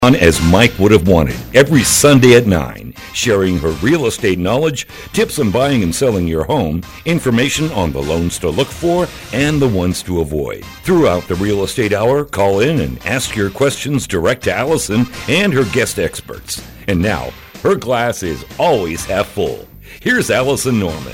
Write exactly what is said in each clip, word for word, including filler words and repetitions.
On as Mike would have wanted, every Sunday at nine, sharing her real estate knowledge, tips on buying and selling your home, information on the loans to look for and the ones to avoid. Throughout the Real Estate Hour, call in and ask your questions direct to Allison and her guest experts. And now, her glass is always half full. Here's Allison Norman.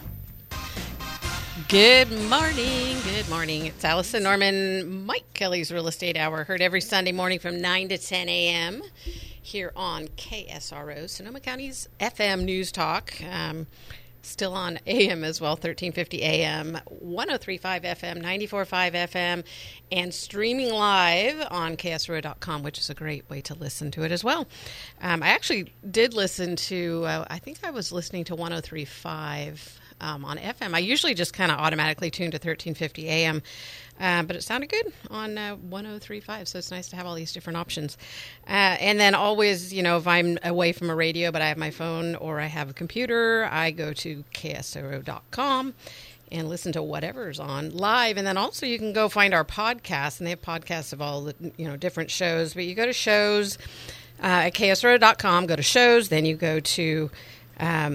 Good morning. Good morning. It's Allison Norman, Mike Kelly's Real Estate Hour, heard every Sunday morning from nine to ten a.m. here on K S R O, Sonoma County's F M News Talk. Um, still on A M as well, thirteen fifty A M, one oh three point five F M, ninety-four point five F M, and streaming live on K S R O dot com, which is a great way to listen to it as well. Um, I actually did listen to, uh, I think I was listening to one oh three point five Um, on F M. I usually just kind of automatically tune to thirteen fifty A M, uh, but it sounded good on uh, one oh three point five, so it's nice to have all these different options. Uh, and then always, you know, if I'm away from a radio, but I have my phone or I have a computer, I go to K S R O dot com and listen to whatever's on live. And then also you can go find our podcasts, and they have podcasts of all the, you know, different shows. But you go to shows uh, at K S R O dot com, go to shows, then you go to... Um,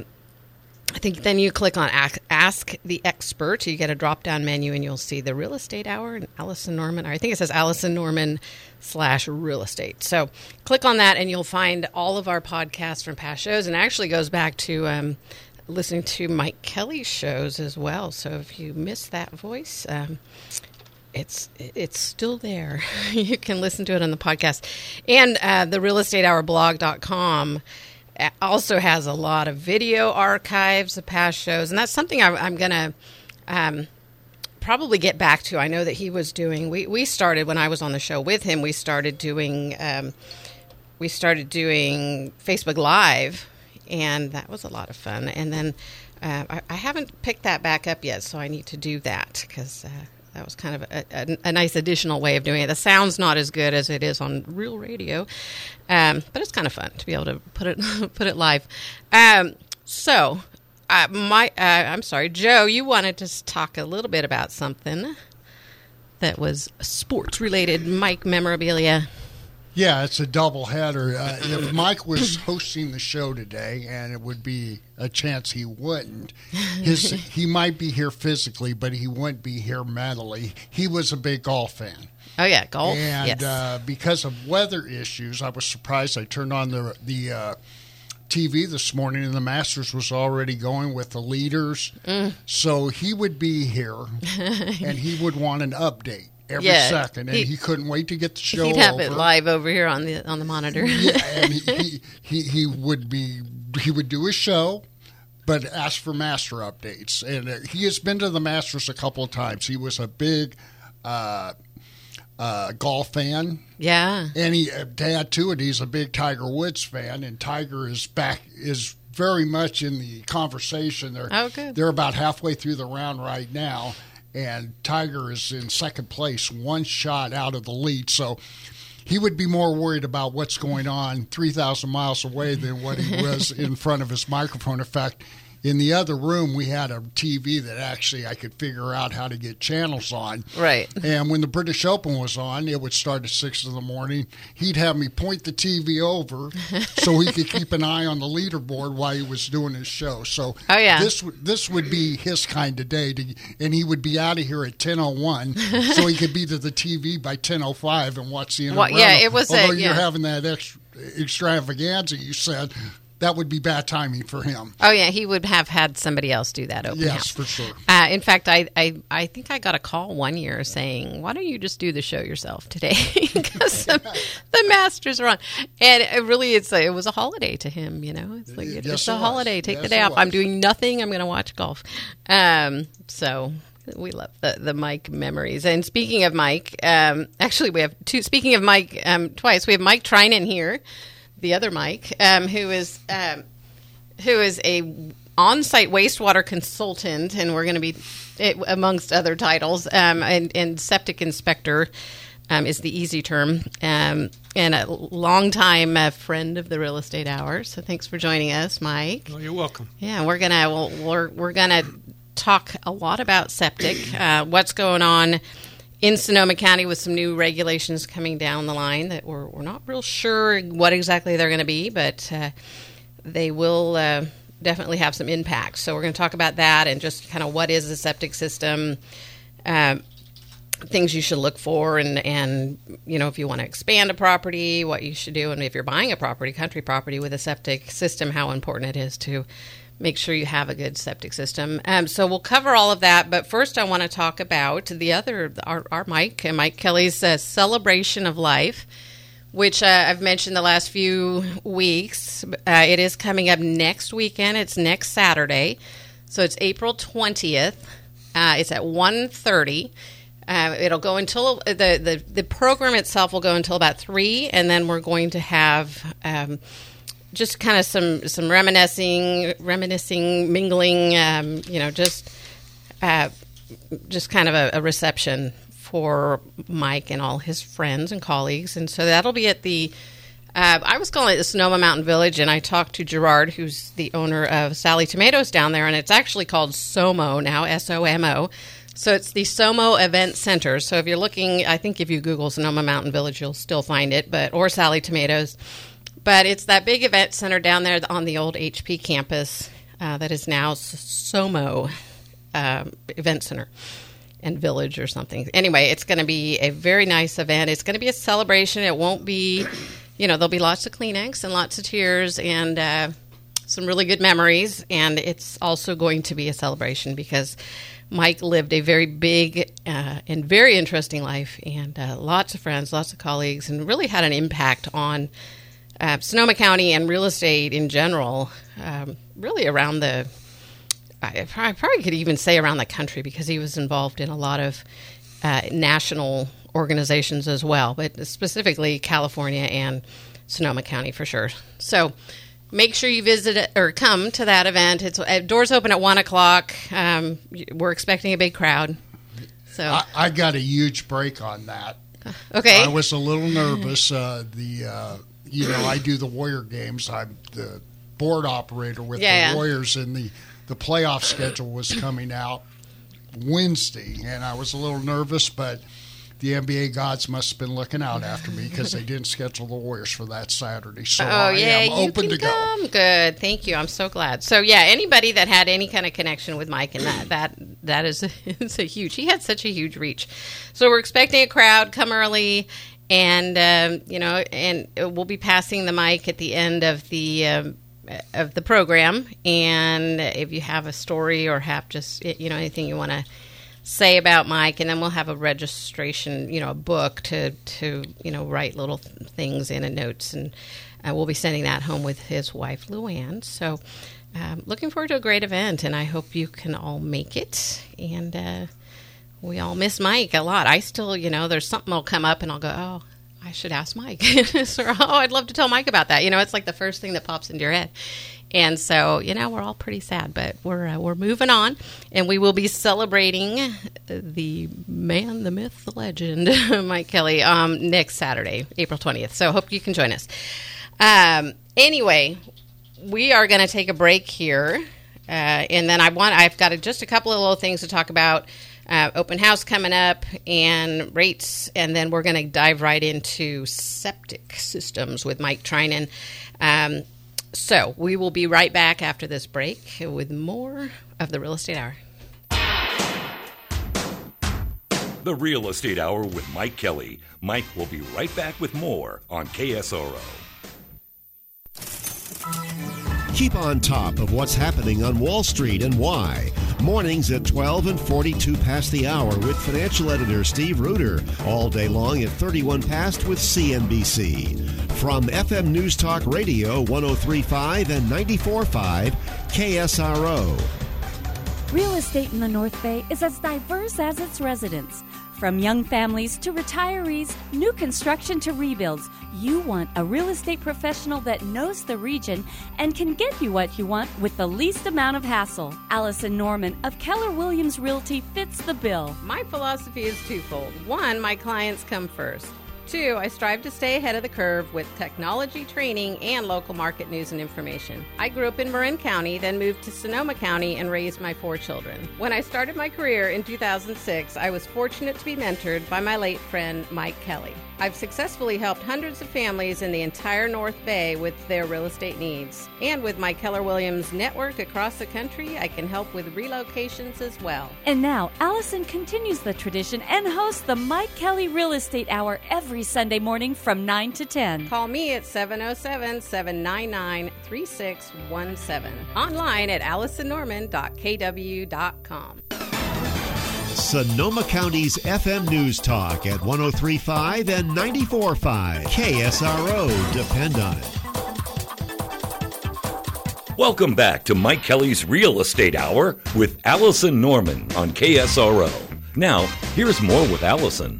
I think then you click on Ask the Expert. You get a drop-down menu, and you'll see the Real Estate Hour and Allison Norman. Or I think it says Allison Norman slash Real Estate. So click on that, and you'll find all of our podcasts from past shows. And it actually goes back to um, listening to Mike Kelly's shows as well. So if you miss that voice, um, it's it's still there. You can listen to it on the podcast. And uh, the real estate hour blog dot com also has a lot of video archives of past shows, and that's something I, I'm going to um, probably get back to. I know that he was doing. We, we started when I was on the show with him. We started doing um, we started doing Facebook Live, and that was a lot of fun. And then uh, I, I haven't picked that back up yet, so I need to do that because. Uh, That was kind of a, a, a nice additional way of doing it. The sound's not as good as it is on real radio, um, but it's kind of fun to be able to put it put it live. Um, so, uh, my uh, I'm sorry, Joe, you wanted to talk a little bit about something that was sports related, Mike memorabilia. Yeah, it's a double header. Uh, if Mike was hosting the show today, and it would be a chance he wouldn't, his he might be here physically, but he wouldn't be here mentally. He was a big golf fan. Oh, yeah, golf, And yes. uh, because of weather issues, I was surprised. I turned on the, the uh, T V this morning, and the Masters was already going with the leaders. Mm. So he would be here, and he would want an update. Every yeah, second, and he, he couldn't wait to get the show over. He'd have over. it live over here on the on the monitor. Yeah, and he, he, he, he would be he would do his show, but ask for Master updates. And uh, he has been to the Masters a couple of times. He was a big uh, uh, golf fan. Yeah, and he uh, to add to it, he's a big Tiger Woods fan, and Tiger is back is very much in the conversation. They're oh, good. They're about halfway through the round right now. And Tiger is in second place, one shot out of the lead. So he would be more worried about what's going on three thousand miles away than what he was in front of his microphone. In fact, in the other room, we had a T V that actually I could figure out how to get channels on. Right. And when the British Open was on, it would start at six in the morning. He'd have me point the T V over so he could keep an eye on the leaderboard while he was doing his show. So oh, yeah. this this would be his kind of day. To, and he would be out of here at ten oh one so he could be to the T V by ten oh five and watch the well, yeah, it was Although a, you're yeah. having that extra, extravaganza, you said, that would be bad timing for him. Oh, yeah, he would have had somebody else do that open yes, house. Yes, for sure. Uh, in fact, I, I I think I got a call one year saying, why don't you just do the show yourself today? Because the, the Masters are on. And it really, it's a, it was a holiday to him, you know. It's like, it's yes, just it a was. holiday. Take yes, the day off. was. I'm doing nothing. I'm going to watch golf. Um, so... We love the, the Mike memories. And speaking of Mike, um, actually we have two, speaking of Mike um, twice, we have Mike Trinan here, the other Mike, um, who is um, who is a on-site wastewater consultant, and we're going to be, it, amongst other titles, um, and, and septic inspector um, is the easy term, um, and a longtime uh, friend of the Real Estate Hour. So thanks for joining us, Mike. Well, you're welcome. Yeah, we're gonna well, we're we're gonna talk a lot about septic, uh, what's going on in Sonoma County with some new regulations coming down the line that we're, we're not real sure what exactly they're going to be, but uh, they will uh, definitely have some impact. So we're going to talk about that and just kind of what is a septic system, uh, things you should look for, and, and, you know, if you want to expand a property, what you should do, and if you're buying a property, country property with a septic system, how important it is to make sure you have a good septic system. Um, so we'll cover all of that, but first I want to talk about the other, our, our Mike, uh, Mike Kelly's uh, Celebration of Life, which uh, I've mentioned the last few weeks. Uh, it is coming up next weekend. It's next Saturday, so it's April twentieth. Uh, it's at one thirty. Uh, it'll go until the, the the program itself will go until about three, and then we're going to have um, just kind of some some reminiscing, reminiscing, mingling. Um, you know, just uh, just kind of a, a reception for Mike and all his friends and colleagues, and so that'll be at the. Uh, I was calling it the Sonoma Mountain Village, and I talked to Gerard, who's the owner of Sally Tomatoes down there, and it's actually called SOMO now, S O M O. So it's the SOMO Event Center. So if you're looking, I think if you Google Sonoma Mountain Village, you'll still find it, but or Sally Tomatoes. But it's that big event center down there on the old H P campus uh, that is now SOMO uh, Event Center and Village or something. Anyway, it's going to be a very nice event. It's going to be a celebration. It won't be, you know, there'll be lots of Kleenex and lots of tears and uh, some really good memories. And it's also going to be a celebration because Mike lived a very big uh, and very interesting life, and uh, lots of friends, lots of colleagues, and really had an impact on uh, Sonoma County and real estate in general, um, really around the, I probably could even say around the country, because he was involved in a lot of uh, national organizations as well, but specifically California and Sonoma County for sure. So make sure you visit it or come to that event. It's uh, doors open at one o'clock. Um, we're expecting a big crowd. So I, I got a huge break on that. Okay. I was a little nervous. Uh, the uh, you know I do the Warrior games. I'm the board operator with yeah, the yeah. Warriors, and the the playoff schedule was coming out Wednesday, and I was a little nervous, but the N B A gods must have been looking out after me because they didn't schedule the Warriors for that Saturday. So oh, I yeah, am open you to can come. go. Good. Thank you. I'm so glad. So, yeah, anybody that had any kind of connection with Mike and that, that, that is it's a huge, he had such a huge reach. So we're expecting a crowd, come early, and, um, you know, and we'll be passing the mic at the end of the, um, of the program. And if you have a story or have just, you know, anything you want to say about Mike, and then we'll have a registration, you know, a book to, to you know, write little things in and notes, and uh, we'll be sending that home with his wife, Luann. So um, looking forward to a great event, and I hope you can all make it, and uh, we all miss Mike a lot. I still, you know, there's something that'll come up, and I'll go, oh, I should ask Mike. or, oh, I'd love to tell Mike about that. You know, it's like the first thing that pops into your head. And so, you know, we're all pretty sad, but we're uh, we're moving on, and we will be celebrating the man, the myth, the legend, Mike Kelly, um, next Saturday, April twentieth. So I hope you can join us. Um, anyway, we are going to take a break here, uh, and then I want I've got a, just a couple of little things to talk about. Uh, open house coming up and rates, and then we're going to dive right into septic systems with Mike Trinan. Um, So we will be right back after this break with more of the Real Estate Hour. The Real Estate Hour with Mike Kelly. Mike will be right back with more on K S R O. Keep on top of what's happening on Wall Street and why. Mornings at twelve and forty-two past the hour with financial editor Steve Reuter. All day long at thirty-one past with C N B C. From F M News Talk Radio one oh three point five and ninety-four point five K S R O. Real estate in the North Bay is as diverse as its residents. From young families to retirees, new construction to rebuilds, you want a real estate professional that knows the region and can get you what you want with the least amount of hassle. Allison Norman of Keller Williams Realty fits the bill. My philosophy is twofold. One, my clients come first. Two, I strive to stay ahead of the curve with technology training and local market news and information. I grew up in Marin County, then moved to Sonoma County and raised my four children. When I started my career in two thousand six, I was fortunate to be mentored by my late friend Mike Kelly. I've successfully helped hundreds of families in the entire North Bay with their real estate needs. And with my Keller Williams network across the country, I can help with relocations as well. And now, Allison continues the tradition and hosts the Mike Kelly Real Estate Hour every Sunday morning from nine to ten. Call me at seven oh seven, seven nine nine, three six one seven. Online at allison norman dot k w dot com. Sonoma County's F M News Talk at one oh three point five and ninety-four point five. K S R O. Depend on it. Welcome back to Mike Kelly's Real Estate Hour with Allison Norman on K S R O. Now, here's more with Allison.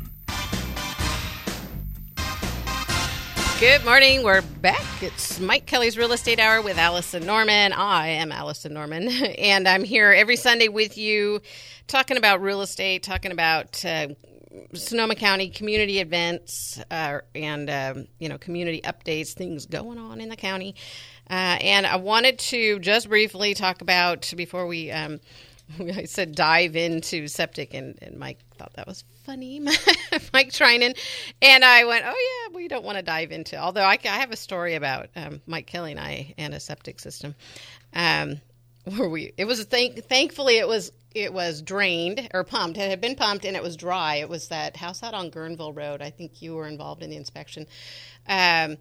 Good morning. We're back. It's Mike Kelly's Real Estate Hour with Allison Norman. I am Allison Norman, and I'm here every Sunday with you talking about real estate, talking about uh, Sonoma County community events uh, and, um, you know, community updates, things going on in the county. Uh, and I wanted to just briefly talk about, before we, um, I said dive into septic, and, and Mike thought that was funny, Mike Trinan. And I went, oh, yeah, we don't want to dive into, although I, I have a story about um, Mike Kelly and I and a septic system. Um, where we, it was, thank, thankfully, it was, it was drained or pumped. It had been pumped and it was dry. It was that house out on Guerneville Road. I think you were involved in the inspection. Um,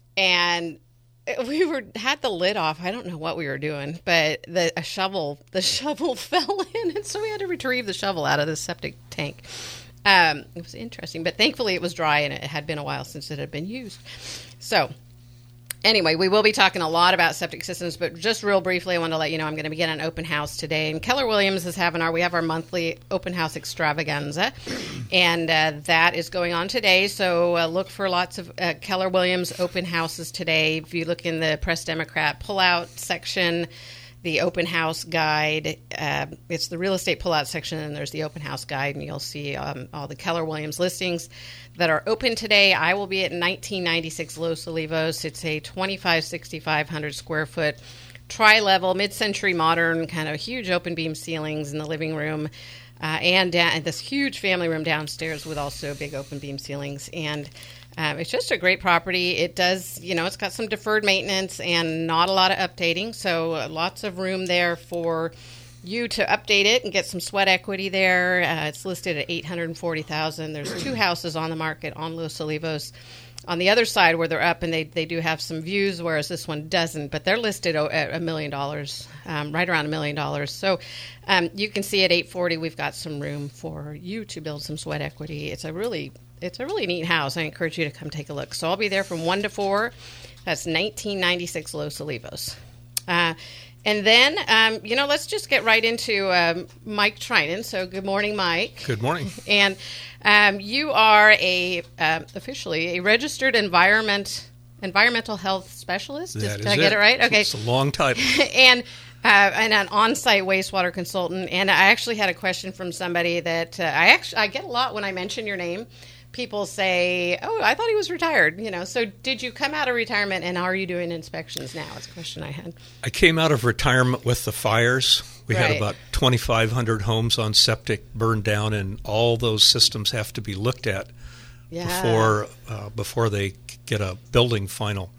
and we were had the lid off. I don't know what we were doing, but the a shovel the shovel fell in, and so we had to retrieve the shovel out of the septic tank. Um, it was interesting, but thankfully it was dry, and it had been a while since it had been used. So anyway, we will be talking a lot about septic systems, but just real briefly, I want to let you know I'm going to begin an open house today. And Keller Williams is having our, we have our monthly open house extravaganza, and uh, that is going on today. So uh, look for lots of uh, Keller Williams open houses today. If you look in the Press Democrat pullout section, the open house guide, uh, it's the real estate pullout section, and there's the open house guide, and you'll see um, all the Keller Williams listings that are open today. I will be at nineteen ninety-six Los Olivos. It's a twenty-five, sixty-five hundred square foot tri-level, mid-century modern, kind of huge open beam ceilings in the living room, uh, and, uh, and this huge family room downstairs with also big open beam ceilings. And Um, it's just a great property. It does, you know, it's got some deferred maintenance and not a lot of updating, so uh, lots of room there for you to update it and get some sweat equity there. Uh, it's listed at eight hundred forty thousand dollars. There's two houses on the market on Los Olivos on the other side where they're up, and they, they do have some views, whereas this one doesn't, but they're listed at a million dollars, um, right around a million dollars. So um, you can see at eight forty, we've got some room for you to build some sweat equity. It's a really It's a really neat house. I encourage you to come take a look. So I'll be there from one to four. That's nineteen ninety-six Los Olivos. Uh, and then, um, you know, let's just get right into um, Mike Trinan. So good morning, Mike. Good morning. And um, you are a uh, officially a registered environment environmental health specialist. That Did, is did I get it. it right? Okay. It's a long title. and Uh, and an on-site wastewater consultant. And I actually had a question from somebody that uh, I actually I get a lot when I mention your name. People say, "Oh, I thought he was retired." You know, so did you come out of retirement, and are you doing inspections now? That's a question I had. I came out of retirement with the fires. We Right. had about twenty-five hundred homes on septic burned down, and all those systems have to be looked at Yeah. before uh, before they get a building final.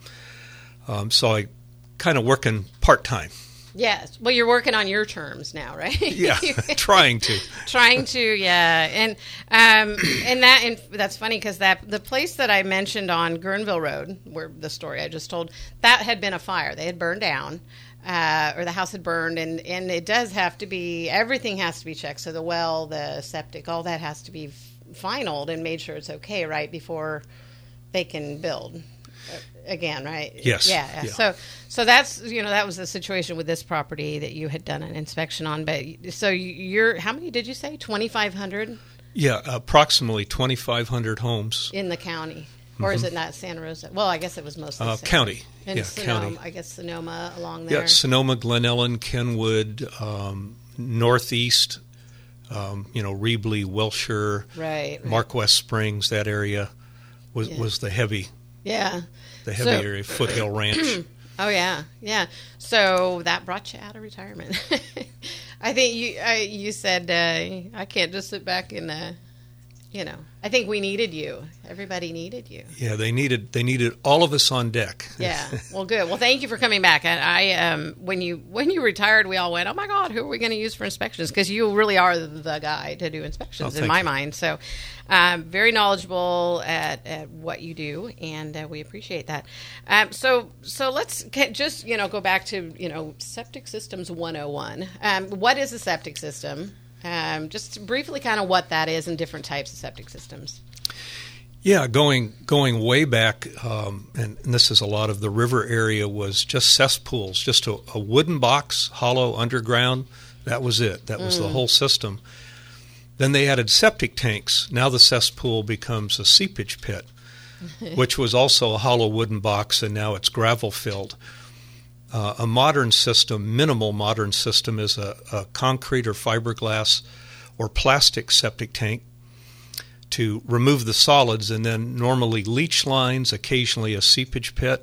Um, so I kind of working part-time. Yes. Well, you're working on your terms now, right? Yeah, trying to. Trying to, yeah, and um, and that and that's funny because that the place that I mentioned on Guerneville Road, where the story I just told, that had been a fire. They had burned down, uh, or the house had burned, and, and it does have to be everything has to be checked. So the well, the septic, all that has to be finaled and made sure it's okay, right, before they can build again, right? Yes. Yeah. yeah. Yeah. So, so that's you know that was the situation with this property that you had done an inspection on. But so you're how many did you say? twenty-five hundred Yeah, approximately twenty-five hundred homes. in the county, or is it not Santa Rosa? Well, I guess it was mostly Uh, Santa county. and Yeah, Sonoma, county. I guess Sonoma along there. Yeah, Sonoma, Glen Ellen, Kenwood, um, Northeast, um, you know, Reebly, Wilshire, Right. right. Mark West Springs, that area. was, Yeah. was the heavy, Yeah. the So- heavy area, Foothill Ranch. Oh yeah, yeah. So that brought you out of retirement. I think you I, you said uh, I can't just sit back and uh, you know. I think we needed you. Everybody needed you. Yeah, they needed they needed all of us on deck. Yeah. Well, good. Well, thank you for coming back. I, I um when you when you retired, we all went, oh my God, who are we going to use for inspections? Because you really are the guy to do inspections Oh, in thank my you. mind. So, um, very knowledgeable at, at what you do, and uh, we appreciate that. Um, so so let's get, just you know go back to you know septic systems one oh one. Um, what is a septic system? Um, just briefly, kind of what that is and different types of septic systems. Yeah, going going way back, um, and, and this is a lot of the river area, was just cesspools, just a, a wooden box, hollow underground. That was it. That was Mm. the whole system. Then they added septic tanks. Now the cesspool becomes a seepage pit, which was also a hollow wooden box, and now it's gravel filled. Uh, a modern system, minimal modern system, is a, a concrete or fiberglass or plastic septic tank to remove the solids, and then normally leach lines, occasionally a seepage pit.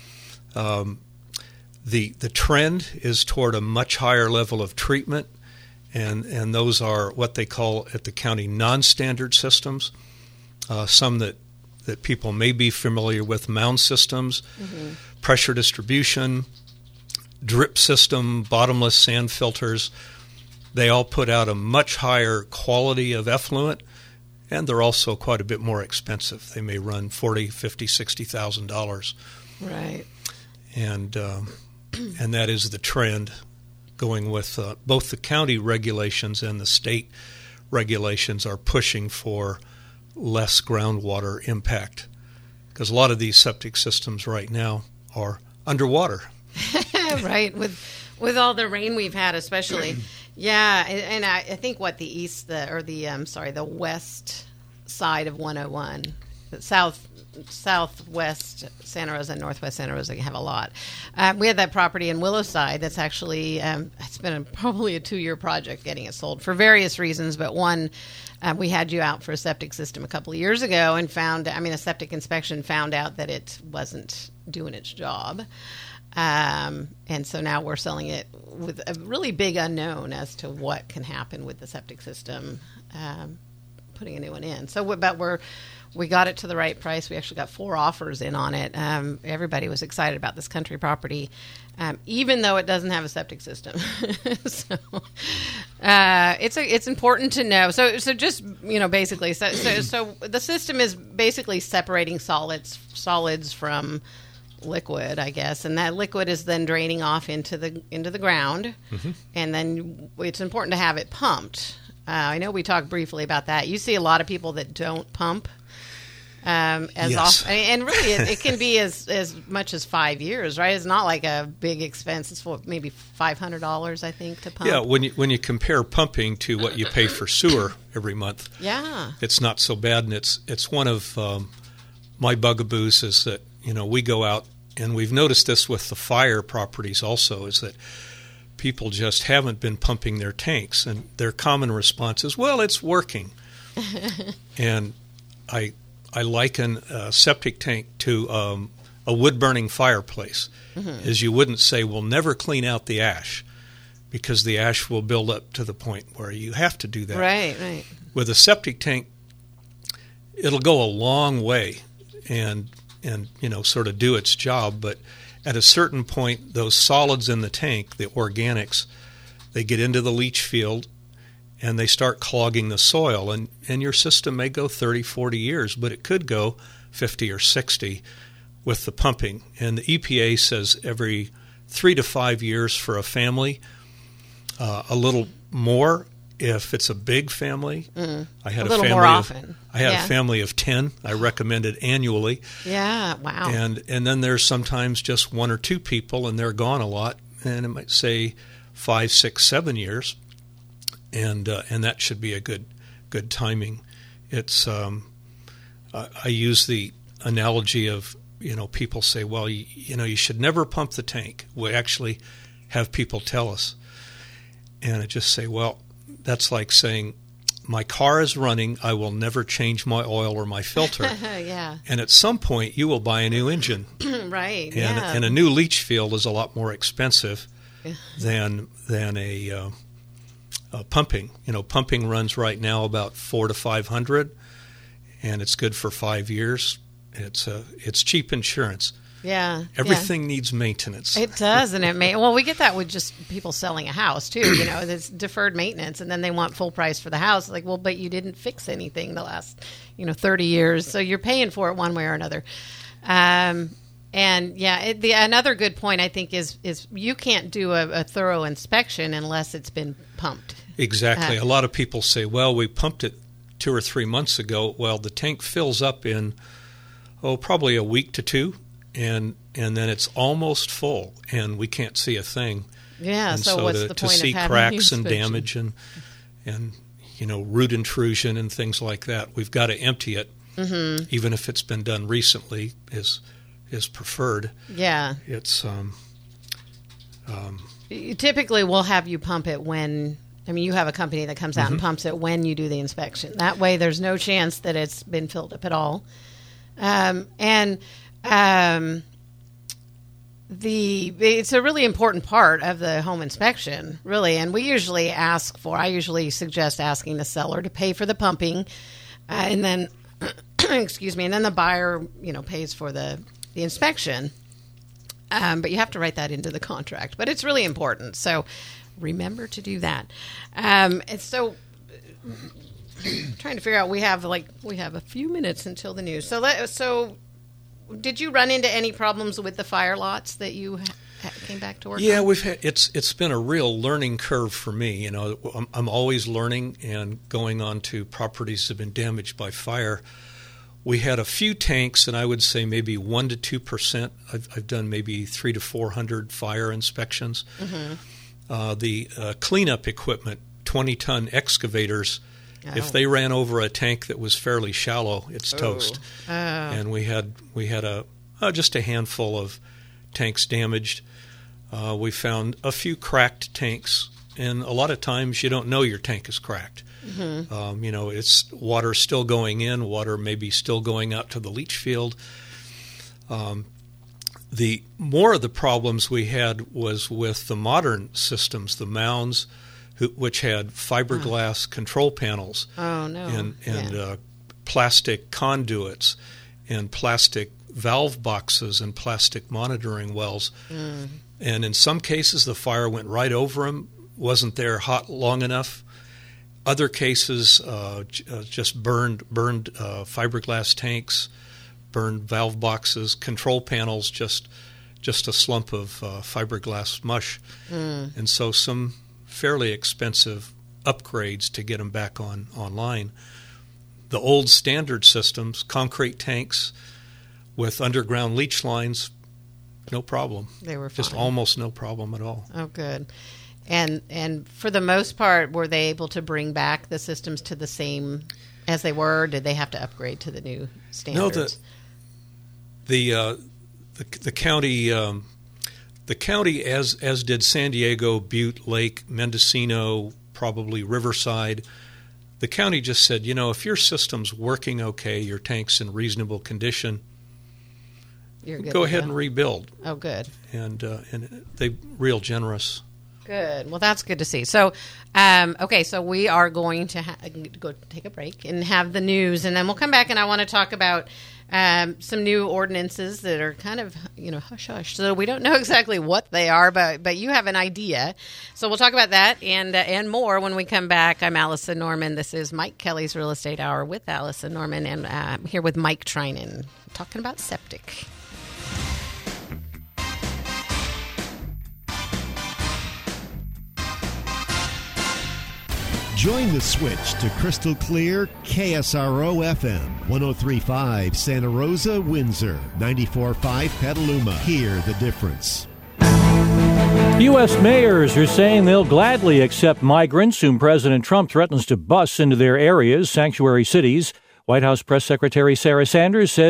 Um, the the trend is toward a much higher level of treatment, and, and those are what they call at the county non-standard systems. Uh, some that, that people may be familiar with, mound systems, Mm-hmm. pressure distribution, drip system, bottomless sand filters. They all put out a much higher quality of effluent, and they're also quite a bit more expensive. They may run forty, fifty, sixty thousand dollars, Right. and um, and that is the trend, going with uh, both the county regulations and the state regulations are pushing for less groundwater impact, because a lot of these septic systems right now are underwater. Right, with with all the rain we've had, especially. Yeah, and, and I, I think what the east, the or the um, sorry, the west side of one oh one, the south southwest Santa Rosa and northwest Santa Rosa have a lot. Um, we had that property in Willowside that's actually um, it's been a, probably a two year project getting it sold for various reasons, but one. Um, we had you out for a septic system a couple of years ago and found, I mean, a septic inspection found out that it wasn't doing its job. Um, and so now we're selling it with a really big unknown as to what can happen with the septic system, um, putting a new one in. So, but we're we got it to the right price. We actually got four offers in on it. Um, everybody was excited about this country property, um, even though it doesn't have a septic system. so uh, it's a, it's important to know. So so just you know basically so so, so the system is basically separating solids solids from liquid, I guess, and that liquid is then draining off into the into the ground, Mm-hmm. and then it's important to have it pumped. Uh, I know we talked briefly about that. You see a lot of people that don't pump um, as Yes. often, and really it, it can be as as much as five years, right? It's not like a big expense. It's for maybe five hundred dollars, I think, to pump. Yeah, when you when you compare pumping to what you pay for sewer every month, Yeah. it's not so bad, and it's it's one of um, my bugaboos is that you know we go out, and we've noticed this with the fire properties also, is that people just haven't been pumping their tanks, and their common response is, well, it's working. And I I liken a septic tank to um, a wood-burning fireplace, Mm-hmm. is you wouldn't say, we'll never clean out the ash, because the ash will build up to the point where you have to do that. Right, right. With a septic tank, it'll go a long way and and you know sort of do its job, but at a certain point, those solids in the tank, the organics, they get into the leach field and they start clogging the soil, and, and your system may go thirty, forty years, but it could go fifty or sixty with the pumping. And the E P A says every three to five years for a family, uh, a little more if it's a big family. Mm. I had A a, little family more of, often. I had Yeah. a family of ten. I recommend it annually. Yeah, wow. And and then there's sometimes just one or two people, and they're gone a lot, and it might say five, six, seven years, and uh, and that should be a good good timing. It's um, I, I use the analogy of you know people say, well, you, you know you should never pump the tank. We actually have people tell us, and I just say, well, that's like saying my car is running. I will never change my oil or my filter. Yeah. And at some point, you will buy a new engine. Right. And, yeah. and a new leach field is a lot more expensive than than a, uh, a pumping. You know, pumping runs right now about four to five hundred, and it's good for five years. It's uh, it's cheap insurance. Yeah. Everything yeah. needs maintenance. It does, and it may. Well, we get that with just people selling a house too. You know, it's deferred maintenance, and then they want full price for the house. Like, well, but you didn't fix anything the last, you know, thirty years, so you're paying for it one way or another. Um, and yeah, it, the another good point I think is is you can't do a, a thorough inspection unless it's been pumped. Exactly. Uh, a lot of people say, "Well, we pumped it two or three months ago." Well, the tank fills up in oh, probably a week to two. And and then it's almost full, and we can't see a thing. Yeah. And so, so what's to, the to point see of having cracks and inspection? damage and and you know root intrusion and things like that, we've got to empty it, mm-hmm. even if it's been done recently. Is is preferred. Yeah. It's um. um You typically, we'll have you pump it when. I mean, you have a company that comes out mm-hmm. and pumps it when you do the inspection. That way, there's no chance that it's been filled up at all. Um, and um, the it's a really important part of the home inspection, really. And we usually ask for. I usually suggest asking the seller to pay for the pumping, uh, and then, excuse me, and then the buyer, you know, pays for the the inspection. Um, but you have to write that into the contract. But it's really important. So remember to do that. Um, and so trying to figure out, we have like we have a few minutes until the news. So let, so did you run into any problems with the fire lots that you ha- came back to work yeah, on? we've had, it's it's been a real learning curve for me. You know, I'm, I'm always learning and going on to properties that have been damaged by fire. We had a few tanks, and I would say maybe one to two percent. I've, I've done maybe three to four hundred fire inspections. Mm-hmm. Uh, the uh, cleanup equipment, twenty ton excavators. Oh. If they ran over a tank that was fairly shallow, it's oh. toast. Oh. And we had we had a uh, just a handful of tanks damaged. Uh, we found a few cracked tanks, and a lot of times you don't know your tank is cracked. Mm-hmm. Um, you know, it's water still going in, water maybe still going out to the leach field. Um, the more of the problems we had was with the modern systems, the mounds, who, which had fiberglass oh. control panels, oh, no. and and yeah. uh, plastic conduits, and plastic valve boxes, and plastic monitoring wells. Mm. And in some cases, the fire went right over them, wasn't there hot long enough. Other cases uh, j- uh, just burned burned uh, fiberglass tanks, burned valve boxes, control panels, just just a slump of uh, fiberglass mush, mm. and so some fairly expensive upgrades to get them back on online. The old standard systems, concrete tanks with underground leach lines, no problem. They were fine. Just almost no problem at all. Oh, good. And and for the most part, were they able to bring back the systems to the same as they were? Or did they have to upgrade to the new standards? No, the the uh, the, the county um, the county as as did San Diego, Butte, Lake, Mendocino, probably Riverside. The county just said, you know, if your system's working okay, your tank's in reasonable condition, You're good go to ahead go. and rebuild. Oh, good. And uh, and they real generous. Good. Well, that's good to see. So, um, okay, so we are going to ha- go take a break and have the news, and then we'll come back, and I want to talk about um, some new ordinances that are kind of, you know, hush-hush. So we don't know exactly what they are, but but you have an idea. So we'll talk about that and uh, and more when we come back. I'm Allison Norman. This is Mike Kelly's Real Estate Hour with Allison Norman, and uh, I'm here with Mike Trinan, talking about septic. Join the switch to crystal clear K S R O F M, one oh three point five Santa Rosa, Windsor, ninety-four point five Petaluma. Hear the difference. U S mayors are saying they'll gladly accept migrants whom President Trump threatens to bus into their areas, sanctuary cities. White House Press Secretary Sarah Sanders says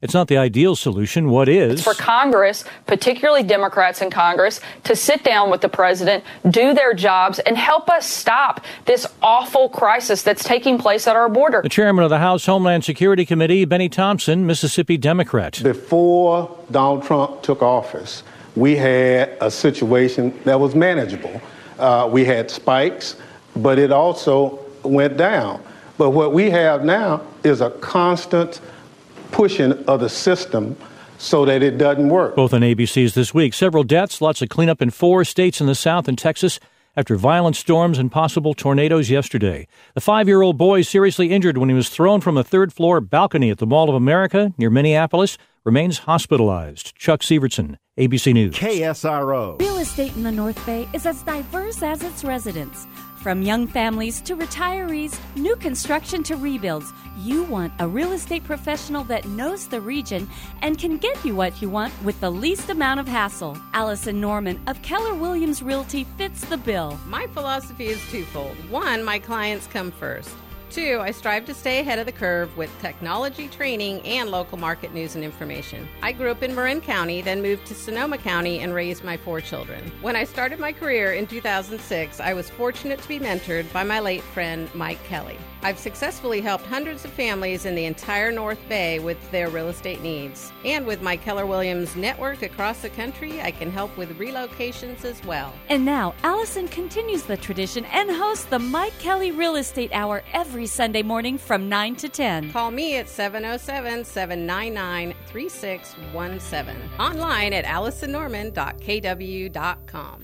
It's not the ideal solution. What is? It's for Congress, particularly Democrats in Congress, to sit down with the president, do their jobs, and help us stop this awful crisis that's taking place at our border. The chairman of the House Homeland Security Committee, Benny Thompson, Mississippi Democrat. Before Donald Trump took office, we had a situation that was manageable. Uh, we had spikes, but it also went down. But what we have now is a constant pushing of the system so that it doesn't work. Both on A B C's this week. Several deaths, lots of cleanup in four states in the South and Texas after violent storms and possible tornadoes yesterday. The five-year-old boy seriously injured when he was thrown from a third-floor balcony at the Mall of America near Minneapolis remains hospitalized. Chuck Sievertson, A B C News. K S R O. Real estate in the North Bay is as diverse as its residents. From young families to retirees, new construction to rebuilds, you want a real estate professional that knows the region and can get you what you want with the least amount of hassle. Allison Norman of Keller Williams Realty fits the bill. My philosophy is twofold. One, my clients come first. Two, I strive to stay ahead of the curve with technology training and local market news and information. I grew up in Marin County, then moved to Sonoma County and raised my four children. When I started my career in two thousand six, I was fortunate to be mentored by my late friend Mike Kelly. I've successfully helped hundreds of families in the entire North Bay with their real estate needs. And with my Keller Williams network across the country, I can help with relocations as well. And now, Allison continues the tradition and hosts the Mike Kelly Real Estate Hour every Sunday morning from nine to ten. Call me at seven oh seven, seven nine nine, three six one seven. Online at allison norman dot k w dot com.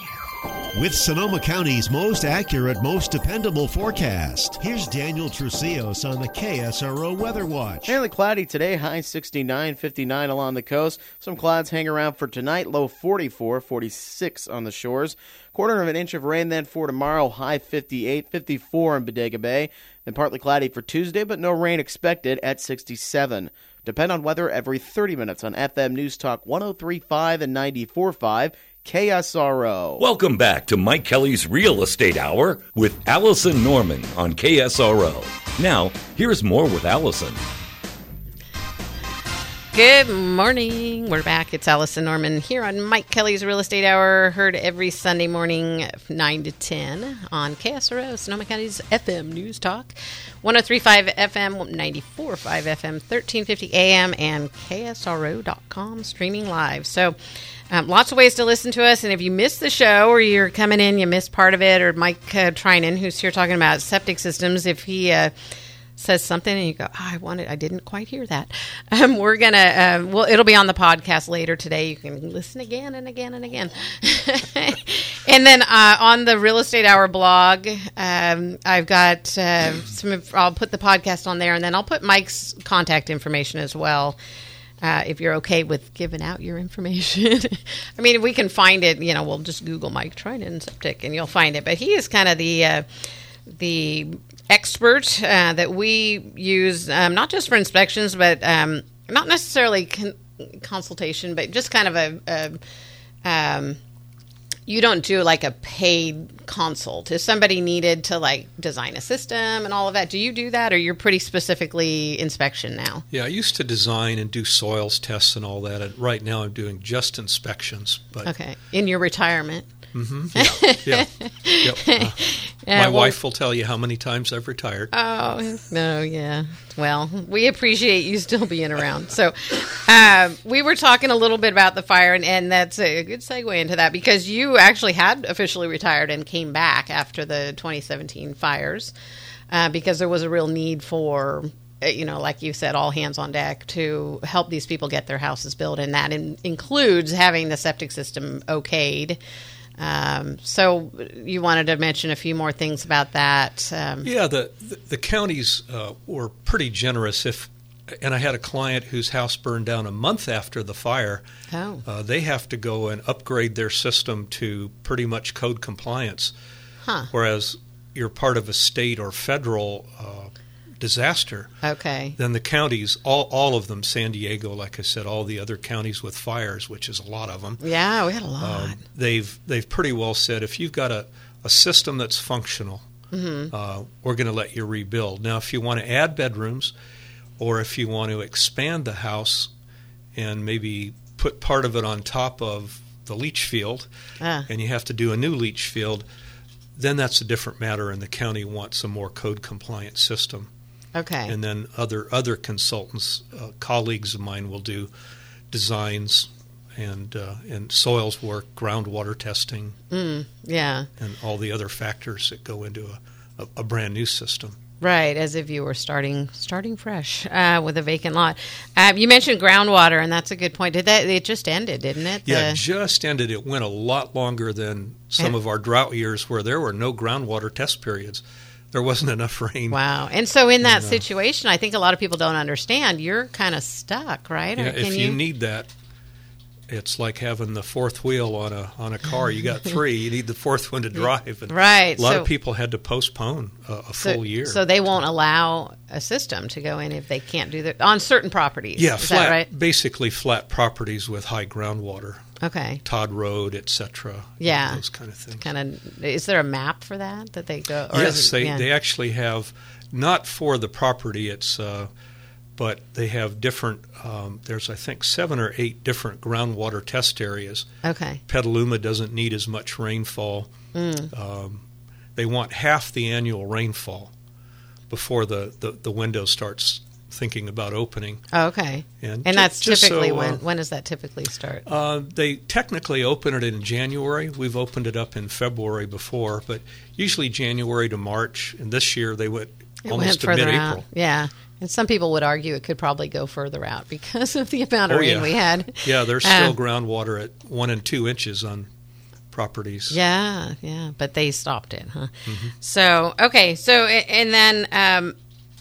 With Sonoma County's most accurate, most dependable forecast, here's Daniel Trucios on the K S R O Weather Watch. Fairly cloudy today, high sixty-nine, fifty-nine along the coast. Some clouds hang around for tonight, low forty-four, forty-six on the shores. Quarter of an inch of rain then for tomorrow, high fifty-eight, fifty-four in Bodega Bay. Then partly cloudy for Tuesday, but no rain expected at sixty-seven. Depend on weather every thirty minutes on F M News Talk one oh three point five and ninety-four point five. K S R O. Welcome back to Mike Kelly's Real Estate Hour with Allison Norman on K S R O. Now, here's more with Allison. Good morning. We're back. It's Allison Norman here on Mike Kelly's Real Estate Hour, heard every Sunday morning nine to ten on K S R O, Sonoma County's F M News Talk, one oh three point five F M, ninety-four point five F M, thirteen fifty A M, and K S R O dot com streaming live. So um, lots of ways to listen to us, and if you missed the show or you're coming in, you missed part of it, or Mike uh, Trinan, who's here talking about septic systems, if he... Uh, says something and you go, oh, I wanted, I didn't quite hear that. Um, we're going to, uh, well, it'll be on the podcast later today. You can listen again and again and again. And then uh, on the Real Estate Hour blog, um, I've got uh, some, I'll put the podcast on there, and then I'll put Mike's contact information as well. Uh, if you're okay with giving out your information. I mean, if we can find it, you know, we'll just Google Mike Trinan Septic and you'll find it. But he is kind of the, uh, the expert uh, that we use, um, not just for inspections, but um, not necessarily con- consultation, but just kind of a, a um, you don't do like a paid consult. If somebody needed to like design a system and all of that, do you do that, or you're pretty specifically inspection now? Yeah, I used to design and do soils tests and all that, and right now I'm doing just inspections. But okay, in your retirement. Mm-hmm. Yeah, yeah. Yep. Uh, yeah, my well, wife will tell you how many times I've retired. Oh, no, yeah. Well, we appreciate you still being around. So uh, we were talking a little bit about the fire, and, and that's a good segue into that, because you actually had officially retired and came back after the twenty seventeen fires uh, because there was a real need for, you know, like you said, all hands on deck to help these people get their houses built, and that in, includes having the septic system okayed. Um, so you wanted to mention a few more things about that. Um, yeah, the, the, the counties uh, were pretty generous. If and I had a client whose house burned down a month after the fire. Oh. Uh, they have to go and upgrade their system to pretty much code compliance. Huh. Whereas you're part of a state or federal uh, disaster. Okay. Then the counties, all all of them, San Diego, like I said, all the other counties with fires, which is a lot of them. Yeah, we had a lot. Um, they've they've pretty well said, if you've got a, a system that's functional, mm-hmm. uh, we're going to let you rebuild. Now, if you want to add bedrooms or if you want to expand the house and maybe put part of it on top of the leach field, ah. and you have to do a new leach field, then that's a different matter, and the county wants a more code-compliant system. Okay. And then other other consultants, uh, colleagues of mine, will do designs and uh, and soils work, groundwater testing, mm, yeah, and all the other factors that go into a, a, a brand new system. Right, as if you were starting starting fresh uh, with a vacant lot. Uh, you mentioned groundwater, and that's a good point. Did that? It just ended, didn't it? Yeah, the... it just ended. It went a lot longer than some of our drought years, where there were no groundwater test periods. There wasn't enough rain. Wow. And so in that and, uh, situation, I think a lot of people don't understand. You're kind of stuck, right? Yeah, or can if you, you need that, it's like having the fourth wheel on a on a car. You got three. You need the fourth one to drive. And right. A lot so, of people had to postpone a, a so, full year. So they won't allow a system to go in if they can't do that on certain properties. Yeah, Is flat, that right? basically flat properties with high groundwater. Okay. Todd Road, et cetera. Yeah. Those kind of things. Kind of. Is there a map for that that they go? Or yes, it, they yeah. they actually have, not for the property. It's. Uh, But they have different, um, there's, I think, seven or eight different groundwater test areas. Okay. Petaluma doesn't need as much rainfall. Mm. Um, they want half the annual rainfall before the, the, the window starts thinking about opening. Oh, okay. And, and ju- that's typically so, when, uh, when does that typically start? Uh, they technically open it in January. We've opened it up in February before, but usually January to March. And this year they went it almost went to further mid-April. Out. Yeah. And some people would argue it could probably go further out because of the amount of oh, rain yeah. we had. Yeah, there's still uh, groundwater at one and two inches on properties. Yeah, yeah, but they stopped it, huh? Mm-hmm. So, okay, so, and then um,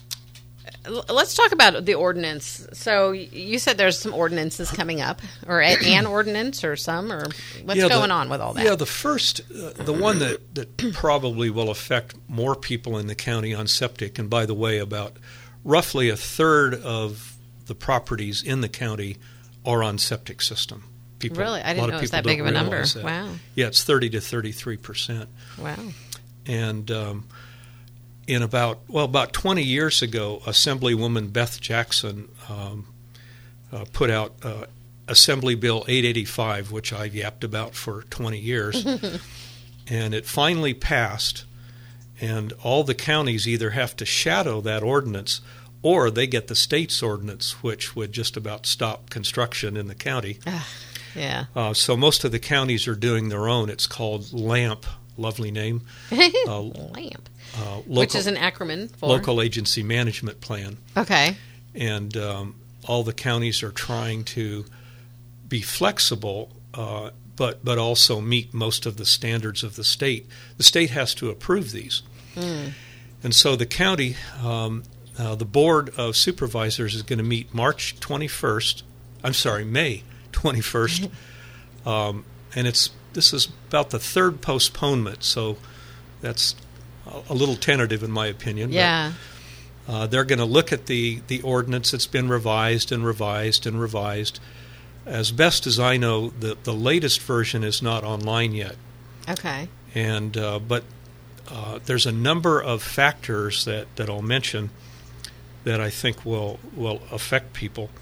let's talk about the ordinance. So you said there's some ordinances coming up, or an ordinance or some, or what's yeah, going the, on with all that? Yeah, the first, uh, the one that, that probably will affect more people in the county on septic, and by the way, about roughly a third of the properties in the county are on septic system. People, really? I a didn't lot know of it was people that big of a don't number. realize that. Wow. Yeah, it's thirty to thirty-three percent. Wow. And um, in about, well, about twenty years ago, Assemblywoman Beth Jackson um, uh, put out uh, Assembly Bill eight eighty-five, which I've yapped about for twenty years. And it finally passed, and all the counties either have to shadow that ordinance or they get the state's ordinance, which would just about stop construction in the county. Yeah. Uh, so most of the counties are doing their own. It's called LAMP, lovely name. Uh, LAMP. Uh, local, which is an acronym for? Local Agency Management Plan. Okay. And um, all the counties are trying to be flexible, uh, but but also meet most of the standards of the state. The state has to approve these. Mm. And so the county, um, uh, the Board of Supervisors is going to meet March twenty-first. I'm sorry, May twenty-first. um, and it's this is about the third postponement, so that's a little tentative in my opinion. Yeah. But, uh, they're going to look at the, the ordinance that's been revised and revised and revised. As best as I know, the, the latest version is not online yet. Okay. And uh, but uh, there's a number of factors that, that I'll mention that I think will will affect people.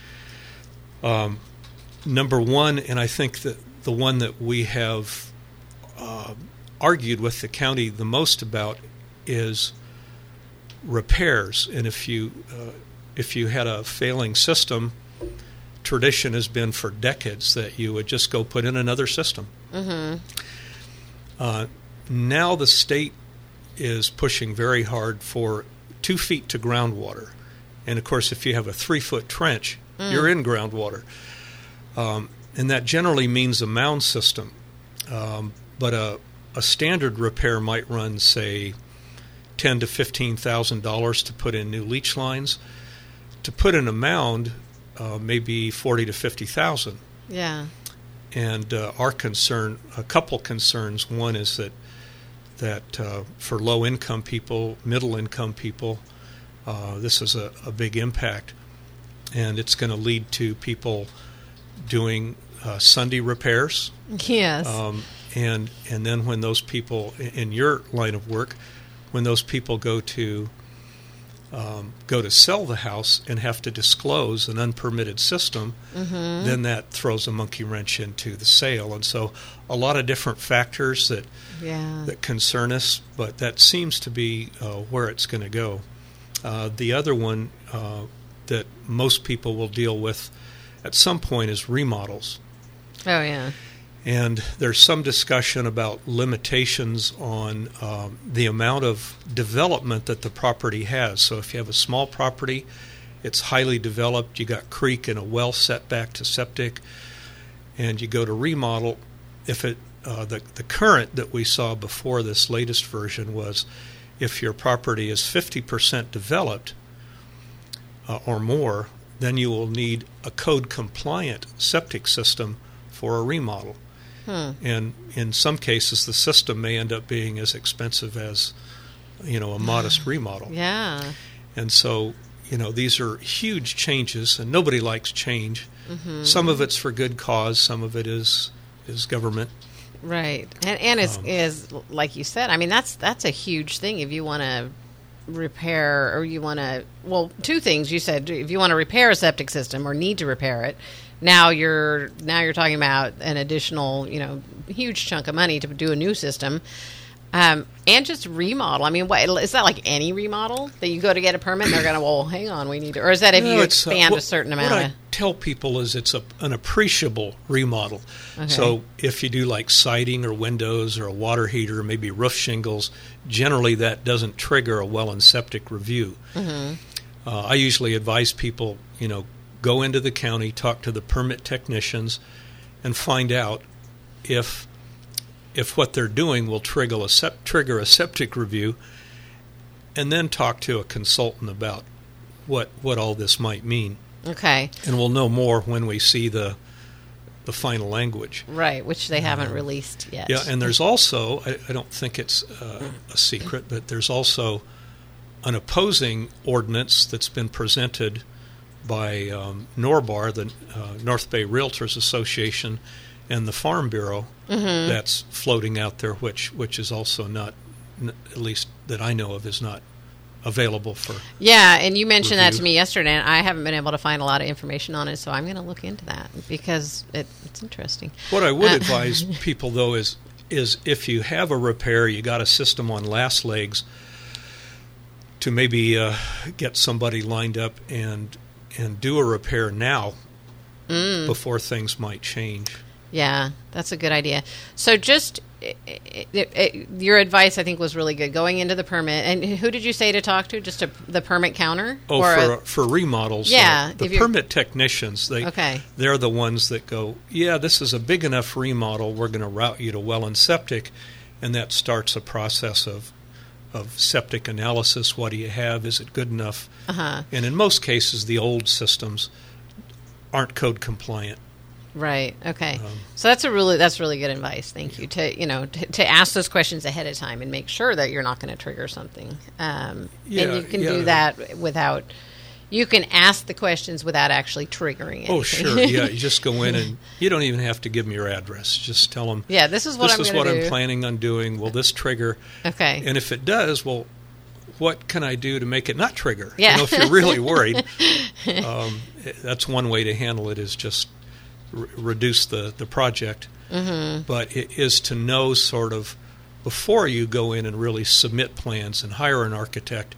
Um, number one, and I think that the one that we have uh, argued with the county the most about is repairs. And if you uh, if you had a failing system, tradition has been for decades that you would just go put in another system. Mm-hmm. Uh, now the state is pushing very hard for two feet to groundwater. And, of course, if you have a three-foot trench, mm. you're in groundwater. Um, and that generally means a mound system. Um, but a, a standard repair might run, say, ten thousand to fifteen thousand dollars to put in new leach lines. To put in a mound, uh, maybe forty to fifty thousand. Yeah. And uh, our concern, a couple concerns. One is that that uh, for low-income people, middle-income people, uh, this is a, a big impact, and it's going to lead to people doing uh, Sunday repairs. Yes. Um, and and then when those people in your line of work, when those people go to um, go to sell the house and have to disclose an unpermitted system, Mm-hmm. then that throws a monkey wrench into the sale. And so a lot of different factors that Yeah. that concern us, but that seems to be uh, where it's going to go. Uh, the other one uh, that most people will deal with at some point is remodels. Oh, yeah. And there's some discussion about limitations on um, the amount of development that the property has. So if you have a small property, it's highly developed, you got creek and a well set back to septic, and you go to remodel, if it uh, the, the current that we saw before this latest version was if your property is fifty percent developed uh, or more, then you will need a code-compliant septic system for a remodel. Hmm. And in some cases, the system may end up being as expensive as, you know, a modest remodel. Yeah. And so, you know, these are huge changes, and nobody likes change. Mm-hmm. Some of it's for good cause, some of it is is government. Right. And and it's Um, is like you said, I mean that's that's a huge thing if you want to repair or you want to well, two things you said if you want to repair a septic system or need to repair it. Now you're now you're talking about an additional, you know, huge chunk of money to do a new system. Um, and just remodel. I mean, what, is that like any remodel that you go to get a permit and they're going to, well, hang on, we need to, or is that if No, you it's, uh, expand what- a certain amount What of, I tell people is it's a, an appreciable remodel. Okay. So if you do like siding or windows or a water heater, maybe roof shingles, generally that doesn't trigger a well and septic review. Mm-hmm. Uh, I usually advise people, you know, go into the county, talk to the permit technicians, and find out if if what they're doing will trigger a, sep- trigger a septic review, and then talk to a consultant about what what all this might mean. okay, And we'll know more when we see the the final language. right, which they haven't released yet. Yeah, and there's also, I, I don't think it's uh, a secret, but there's also an opposing ordinance that's been presented by um, NORBAR, the uh, North Bay Realtors Association, and the Farm Bureau Mm-hmm. that's floating out there, which which is also not, n- at least that I know of, is not available for. Yeah, and you mentioned that review. to me yesterday, and I haven't been able to find a lot of information on it, so I'm going to look into that because it, it's interesting. What I would Uh, advise people, though, is is if you have a repair, you got a system on last legs, to maybe uh, get somebody lined up and and do a repair now Mm. before things might change. Yeah, that's a good idea. So just it, it, it, your advice, I think, was really good. Going into the permit, and who did you say to talk to? Just a, the permit counter? Oh, Or for a- for remodels, Yeah, uh, the if you're- permit technicians, they Okay. they're the ones that go, yeah, this is a big enough remodel. We're going to route you to well and septic, and that starts a process of of septic analysis. What do you have? Is it good enough? Uh-huh. And in most cases, the old systems aren't code compliant. Right. Okay. Um, so that's a really that's really good advice. Thank you. To you know to, to ask those questions ahead of time and make sure that you're not going to trigger something. Um, Yeah, and you can yeah. do that without. You can ask the questions without actually triggering anything. Oh, sure. Yeah, you just go in and you don't even have to give them your address. Just tell them, Yeah, this is what this I'm is gonna what do. I'm planning on doing. Will this trigger? Okay. And if it does, well, what can I do to make it not trigger? Yeah. You know, if you're really worried, um, that's one way to handle it is just r- reduce the, the project. Mm-hmm. But it is to know sort of before you go in and really submit plans and hire an architect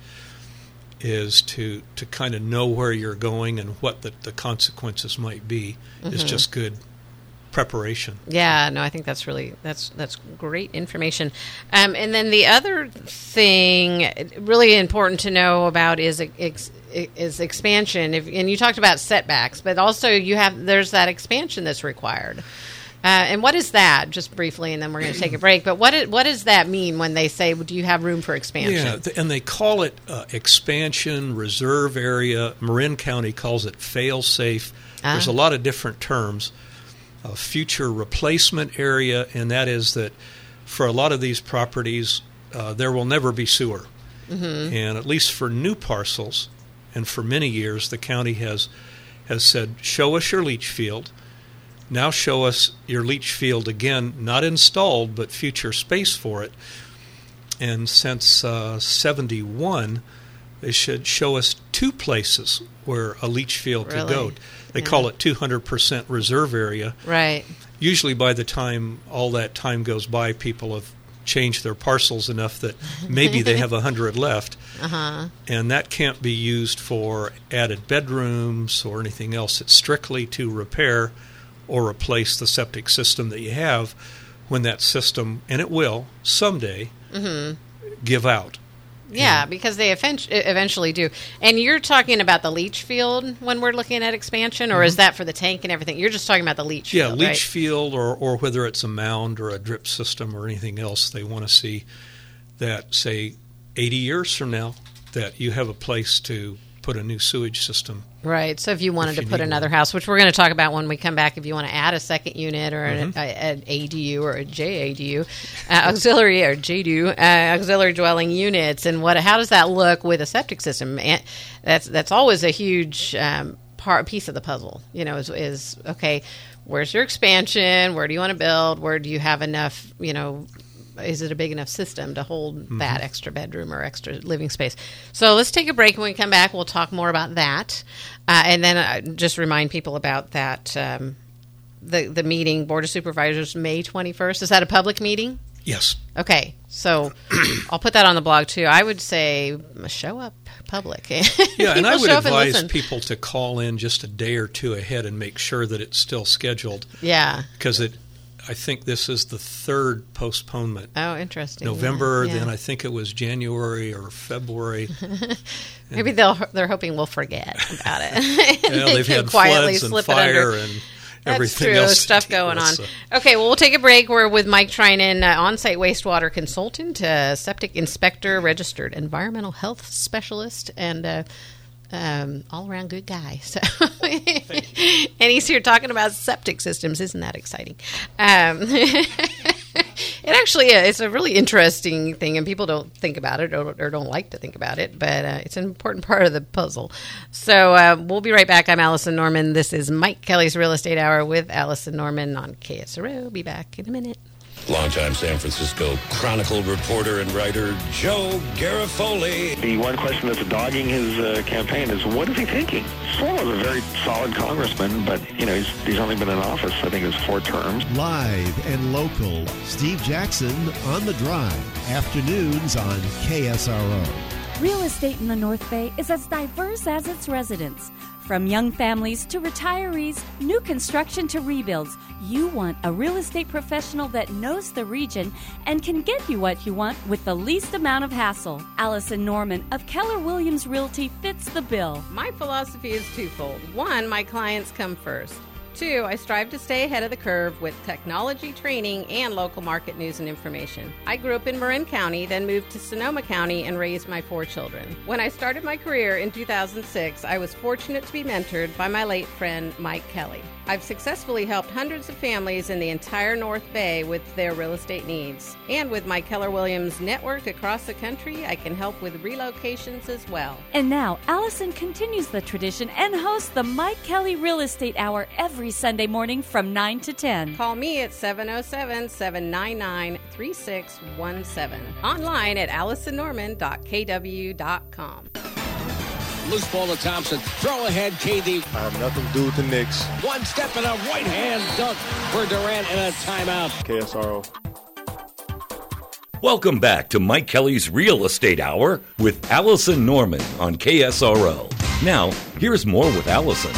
is to, to kind of know where you're going and what the, the consequences might be is Mm-hmm. just good preparation. Yeah, no, I think that's really that's that's great information. Um, and then the other thing really important to know about is ex, is expansion. If, and you talked about setbacks, but also you have there's that expansion that's required. Uh, and what is that? Just briefly, and then we're going to take a break. But what is, what does that mean when they say, "Do you have room for expansion?" Yeah, th- and they call it uh, expansion, reserve area. Marin County calls it fail-safe. Ah. There's a lot of different terms. Uh, future replacement area, and that is that for a lot of these properties, uh, there will never be sewer. Mm-hmm. And at least for new parcels, and for many years, the county has has said, show us your leach field. Now show us your leach field again, not installed, but future space for it. And since uh, seventy-one, they should show us two places where a leach field could Really? go. They Yeah. call it two hundred percent reserve area. Right. Usually by the time all that time goes by, people have changed their parcels enough that maybe they have one hundred left. Uh-huh. And that can't be used for added bedrooms or anything else. It's strictly to repair or replace the septic system that you have when that system, and it will someday, Mm-hmm. give out. Yeah, because they effen- eventually do. And you're talking about the leach field when we're looking at expansion, or is that for the tank and everything? You're just talking about the leach Yeah, field, leach right? field, or, or whether it's a mound or a drip system or anything else, they want to see that, say, eighty years from now, that you have a place to put a new sewage system. Right. So if you wanted If to you put need another one. house, which we're going to talk about when we come back, if you want to add a second unit or an, Mhm. a, an A D U or a J A D U, uh, auxiliary or J D U, uh, auxiliary dwelling units, and what? How does that look with a septic system? And that's that's always a huge um, part piece of the puzzle. You know, is, is okay. Where's your expansion? Where do you want to build? Where do you have enough? You know. Is it a big enough system to hold Mm-hmm. that extra bedroom or extra living space? So let's take a break. When we come back, we'll talk more about that. Uh, and then uh, just remind people about that, um, the, the meeting, Board of Supervisors, May twenty-first. Is that a public meeting? Yes. Okay. So I'll put that on the blog, too. I would say show up public. Yeah, and I People would show up and advise listen. people to call in just a day or two ahead and make sure that it's still scheduled. Yeah. Because it, I think this is the third postponement. Oh, interesting. November, Yeah. then I think it was January or February. Maybe they'll they're hoping we'll forget about it. Well, They they've can had quietly floods and slip it under. fire and That's everything true. else. to Stuff deal going with, on. so. Okay, well, we'll take a break. We're with Mike Trinan, uh, on-site wastewater consultant, uh, septic inspector, registered environmental health specialist, and uh, um, all-around good guy. So, and he's here talking about septic systems. Isn't that exciting? Um, it actually is. It's a really interesting thing, and people don't think about it or, or don't like to think about it, but uh, it's an important part of the puzzle. So uh, we'll be right back. I'm Allison Norman. This is Mike Kelly's Real Estate Hour with Allison Norman on K S R O. Be back in a minute. Longtime San Francisco Chronicle reporter and writer Joe Garofoli. The one question that's dogging his uh, campaign is, what is he thinking? Swallow's a very solid congressman, but, you know, he's, he's only been in office, I think it was four terms. Live and local, Steve Jackson on the Drive. Afternoons on K S R O. Real estate in the North Bay is as diverse as its residents. From young families to retirees, new construction to rebuilds, you want a real estate professional that knows the region and can get you what you want with the least amount of hassle. Allison Norman of Keller Williams Realty fits the bill. My philosophy is twofold. One, my clients come first. Two, I strive to stay ahead of the curve with technology training and local market news and information. I grew up in Marin County, then moved to Sonoma County and raised my four children. When I started my career in two thousand six, I was fortunate to be mentored by my late friend Mike Kelly. I've successfully helped hundreds of families in the entire North Bay with their real estate needs. And with my Keller Williams network across the country, I can help with relocations as well. And now, Allison continues the tradition and hosts the Mike Kelly Real Estate Hour every Sunday morning from nine to ten. Call me at seven oh seven, seven nine nine, three six one seven. Online at allison norman dot k w dot com. Loose ball to Thompson. Throw ahead, K D. I have nothing to do with the Knicks. One step and a right hand dunk for Durant and a timeout. K S R O. Welcome back to Mike Kelly's Real Estate Hour with Allison Norman on K S R O. Now, here's more with Allison.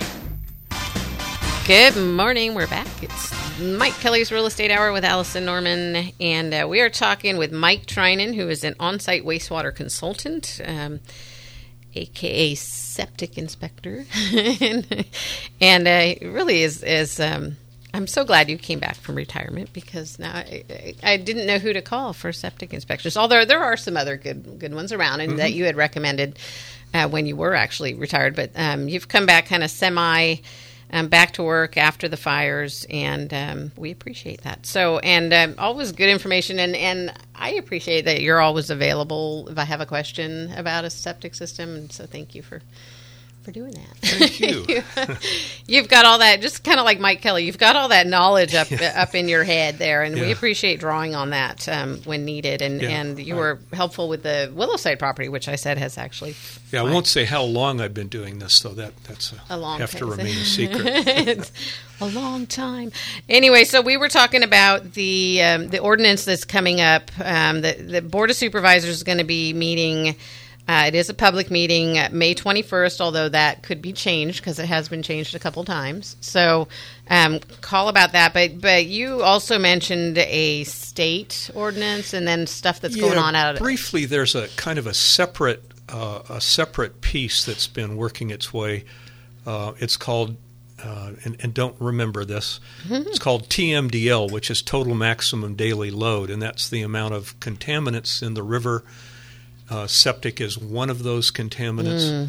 Good morning. We're back. It's Mike Kelly's Real Estate Hour with Allison Norman, and uh, we are talking with Mike Trinan, who is an on-site wastewater consultant, um, a k a septic inspector, and, and uh, it really is, is um, I'm so glad you came back from retirement, because now I, I, I didn't know who to call for septic inspectors, although there are some other good good ones around, and mm-hmm. that you had recommended uh, when you were actually retired, but um, you've come back kind of semi Um, back to work after the fires, and um, we appreciate that. So, and um, always good information, and, and I appreciate that you're always available if I have a question about a septic system, and so thank you for for doing that. Thank you. You've got all that, just kind of like Mike Kelly, you've got all that knowledge up Yeah. up in your head there, and we Yeah. appreciate drawing on that um, when needed. And, Yeah. and you were helpful with the Willowside property, which I said has actually Yeah, I won't say how long I've been doing this, though. That that's a, a long have to time. remain a secret. It's a long time. Anyway, so we were talking about the um, the ordinance that's coming up. Um, the, the Board of Supervisors is going to be meeting. Uh, it is a public meeting, uh, May twenty-first, although that could be changed because it has been changed a couple times. So um, call about that. But but you also mentioned a state ordinance and then stuff that's going Yeah, on out of briefly, there's a kind of a separate uh, a separate piece that's been working its way. Uh, it's called, uh, and, and don't remember this, it's called T M D L, which is Total Maximum Daily Load, and that's the amount of contaminants in the river. Uh, septic is one of those contaminants, Mm.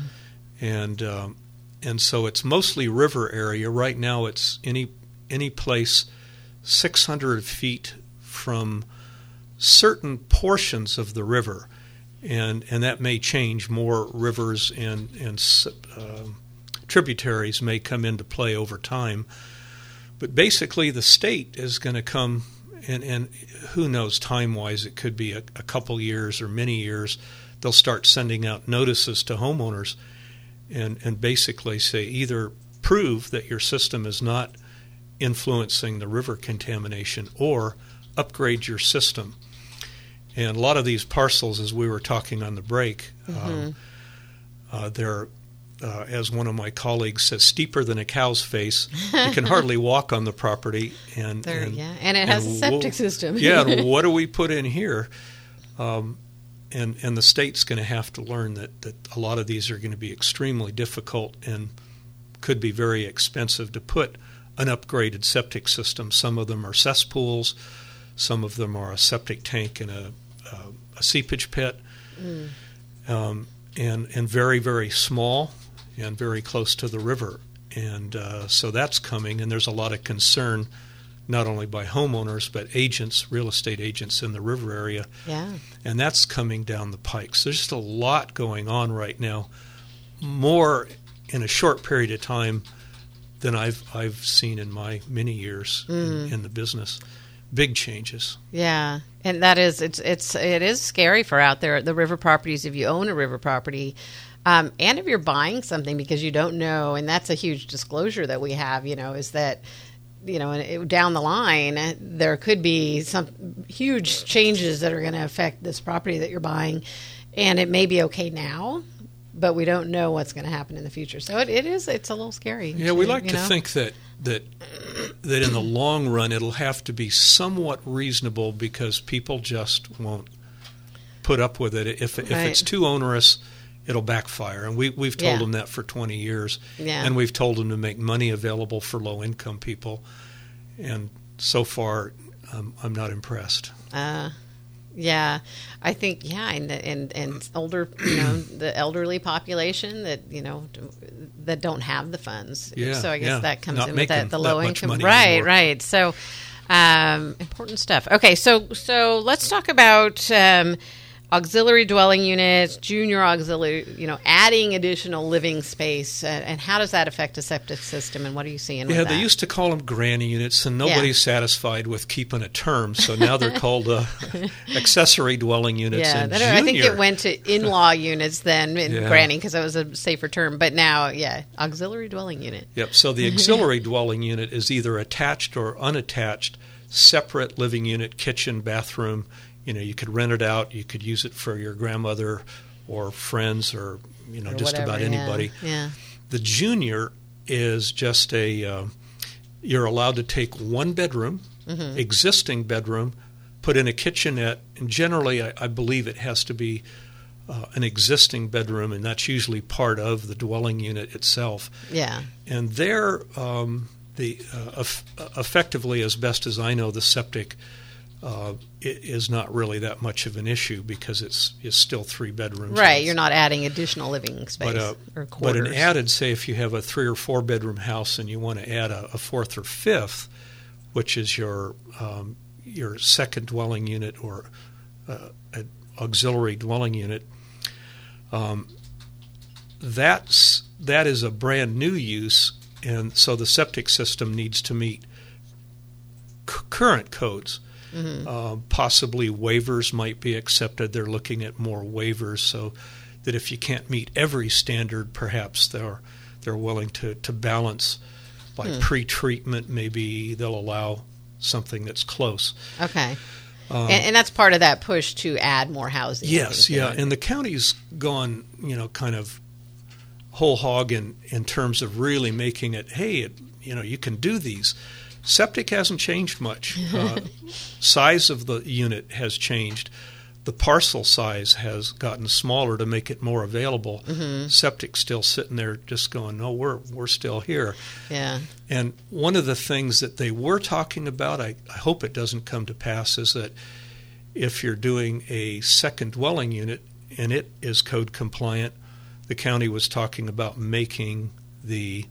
and um, and so it's mostly river area. Right now, it's any any place six hundred feet from certain portions of the river, and and that may change. More rivers and and uh, tributaries may come into play over time, but basically the state is going to come. And, and who knows, time-wise, it could be a, a couple years or many years. They'll start sending out notices to homeowners and, and basically say either prove that your system is not influencing the river contamination or upgrade your system. And a lot of these parcels, as we were talking on the break, Mm-hmm. um, uh, they're Uh, as one of my colleagues says, steeper than a cow's face. You can hardly walk on the property, and there. and, Yeah, and it has a septic wh- system. yeah, and what do we put in here? Um, and and the state's going to have to learn that that a lot of these are going to be extremely difficult and could be very expensive to put an upgraded septic system. Some of them are cesspools, some of them are a septic tank and a a, a seepage pit, Mm. um, and and very very small. And very close to the river. And uh, so that's coming, and there's a lot of concern not only by homeowners but agents, real estate agents in the river area. Yeah. And that's coming down the pike. So there's just a lot going on right now, more in a short period of time than I've I've seen in my many years Mm. in, in the business. Big changes. Yeah, and that is it's it's it is scary for out there the river properties if you own a river property, um, and if you're buying something because you don't know, and that's a huge disclosure that we have. You know, is that you know it, down the line there could be some huge changes that are going to affect this property that you're buying, and it may be okay now, but we don't know what's going to happen in the future. So it, it is it's a little scary. Yeah, we like you to know? think that that that in the long run it'll have to be somewhat reasonable because people just won't put up with it. If if Right. it's too onerous, it'll backfire. And we we've told Yeah. them that for twenty years. Yeah. And we've told them to make money available for low income people. And so far, um, I'm not impressed. Uh, yeah, I think yeah, and and and older, you know, the elderly population that you know that don't have the funds. Yeah, so I guess yeah. that comes Not in with making that the that low much income, money right? anymore. Right. So um, important stuff. Okay, so so let's talk about. Um, Auxiliary dwelling units, junior auxiliary, you know, adding additional living space, uh, and how does that affect a septic system? And what are you seeing? Yeah, with they that? used to call them granny units, and nobody's satisfied with keeping a term, so now they're called uh, accessory dwelling units. Yeah, and that- I think junior. it went to in-law units then, in Yeah. granny, because it was a safer term. But now, yeah, auxiliary dwelling unit. Yep. So the auxiliary dwelling unit is either attached or unattached, separate living unit, kitchen, bathroom. You know, you could rent it out. You could use it for your grandmother or friends or, you know, Or just whatever, about yeah, anybody. yeah. The junior is just a, uh, you're allowed to take one bedroom, Mhm. existing bedroom, put in a kitchenette, and generally I, I believe it has to be uh, an existing bedroom, and that's usually part of the dwelling unit itself. Yeah. And there, um, the uh, eff- effectively, as best as I know, the septic uh, i- is not really that much of an issue because it's it's still three bedrooms. Right, you're not adding additional living space But, uh, or but quarters. an added, say, if you have a three or four bedroom house and you want to add a, a fourth or fifth, which is your um, your second dwelling unit or uh, an auxiliary dwelling unit, um, that's that is a brand new use, and so the septic system needs to meet c- current codes. Mm-hmm. Uh, possibly waivers might be accepted. They're looking at more waivers so that if you can't meet every standard, perhaps they're they're willing to, to balance by hmm. pre-treatment. Maybe they'll allow something that's close. Okay. Um, and, and that's part of that push to add more housing. Yes, yeah. And the county's gone, you know, kind of whole hog in, in terms of really making it, hey, it, you know, you can do these. Septic hasn't changed much. Uh, size of the unit has changed. The parcel size has gotten smaller to make it more available. Mm-hmm. Septic's still sitting there just going, no, we're we're still here. Yeah. And one of the things that they were talking about, I, I hope it doesn't come to pass, is that if you're doing a second dwelling unit and it is code compliant, the county was talking about making the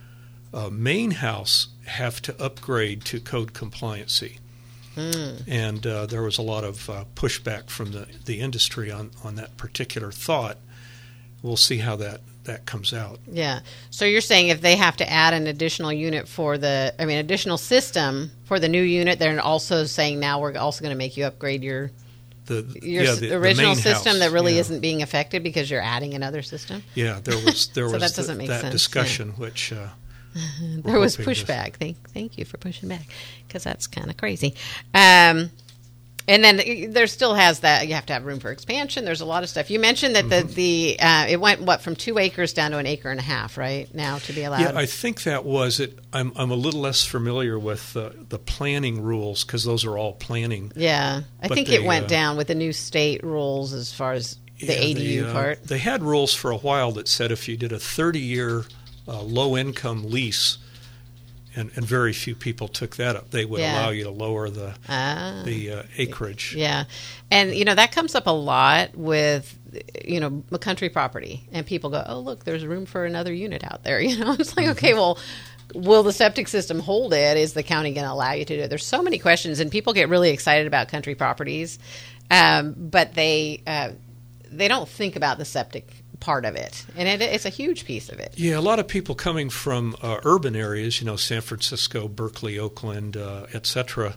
uh, main house have to upgrade to code compliancy. Mm. And uh, there was a lot of uh, pushback from the, the industry on, on that particular thought. We'll see how that, that comes out. Yeah. So you're saying if they have to add an additional unit for the, I mean, additional system for the new unit, they're also saying now we're also going to make you upgrade your the your yeah, the, original the system house, that really yeah. isn't being affected because you're adding another system? Yeah, there was there so was that, doesn't the, make that sense, discussion, yeah. which... Uh, there was pushback. Thank, thank you for pushing back, because that's kind of crazy. Um, and then there still has that you have to have room for expansion. There's a lot of stuff. You mentioned that mm-hmm. the the uh, it went what from two acres down to an acre and a half, right now to be allowed. Yeah, I think that was it. I'm I'm a little less familiar with uh, the planning rules because those are all planning. Yeah, I but think they, it went uh, down with the new state rules as far as the yeah, A D U they, uh, part. They had rules for a while that said if you did a thirty-year uh, low-income lease, and, and very few people took that up, they would Yeah. allow you to lower the Ah. the uh, acreage. Yeah. And, you know, that comes up a lot with, you know, country property. And people go, oh, look, there's room for another unit out there. You know, it's like, okay, well, will the septic system hold it? Is the county going to allow you to do it? There's so many questions, and people get really excited about country properties, um, but they uh, they don't think about the septic part of it, and it, it's a huge piece of it. Yeah, a lot of people coming from uh, urban areas, you know, San Francisco, Berkeley, Oakland, uh, et cetera.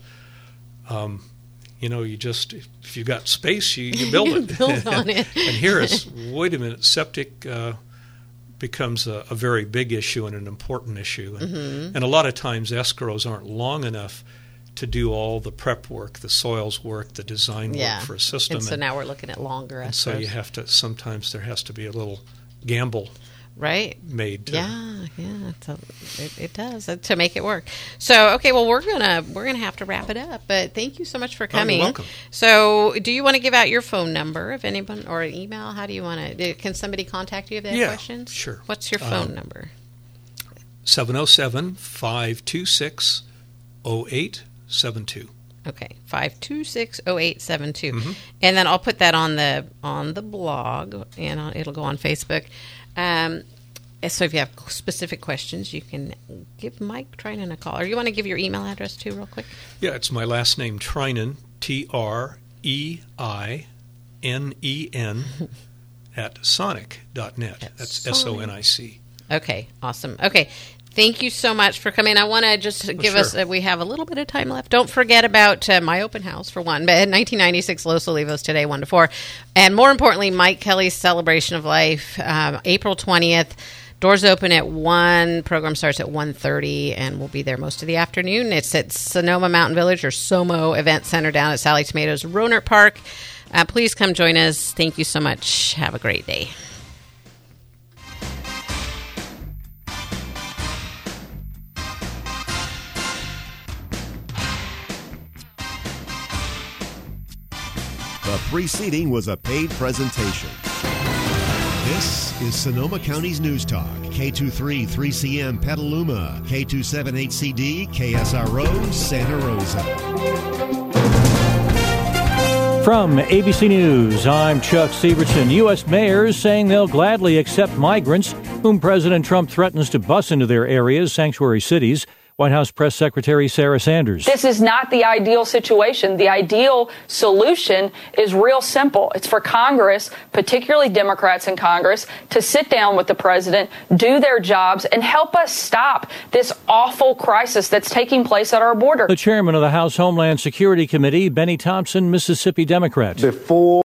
Um, you know, you just if you got space, you, you build You it. build on it. And here it's wait a minute, septic uh, becomes a, a very big issue and an important issue, and, Mhm. and a lot of times escrows aren't long enough to do all the prep work, the soils work, the design work Yeah. for a system. And so now we're looking at longer And so escrows. you have to, sometimes there has to be a little gamble Right. made. To, Yeah, yeah, it's a, it, it does uh, to make it work. So, okay, well, we're gonna we're gonna have to wrap it up. But thank you so much for coming. Oh, you're welcome. So, do you want to give out your phone number if anyone or an email? How do you want to? Can somebody contact you if they have Yeah, questions? sure. What's your phone Um, number? seven oh seven, five two six, oh eight seven two. Okay, five two six oh eight seven two, Mhm. and then I'll put that on the on the blog, and I'll, it'll go on Facebook. Um, so if you have specific questions, you can give Mike Trinan a call, or you want to give your email address too, real quick. Yeah, it's my last name, Trinan, T R E I N E N, at sonic dot net. That's S O N I C. Okay, awesome. Okay, thank you so much for coming. I want to just give sure. us, uh, we have a little bit of time left. Don't forget about uh, my open house, for one, but nineteen ninety-six Los Olivos today, one to four. And more importantly, Mike Kelly's Celebration of Life, um, April twentieth. Doors open at one. Program starts at one thirty, and we'll be there most of the afternoon. It's at Sonoma Mountain Village, or SOMO Event Center down at Sally Tomatoes Rohnert Park. Uh, please come join us. Thank you so much. Have a great day. The preceding was a paid presentation. This is Sonoma County's News Talk, K two thirty-three C M Petaluma, K two seventy-eight C D, K S R O, Santa Rosa. From A B C News, I'm Chuck Severson. U S mayors saying they'll gladly accept migrants whom President Trump threatens to bus into their areas, sanctuary cities, White House Press Secretary Sarah Sanders. This is not the ideal situation. The ideal solution is real simple. It's for Congress, particularly Democrats in Congress, to sit down with the president, do their jobs, and help us stop this awful crisis that's taking place at our border. The chairman of the House Homeland Security Committee, Benny Thompson, Mississippi Democrat. Before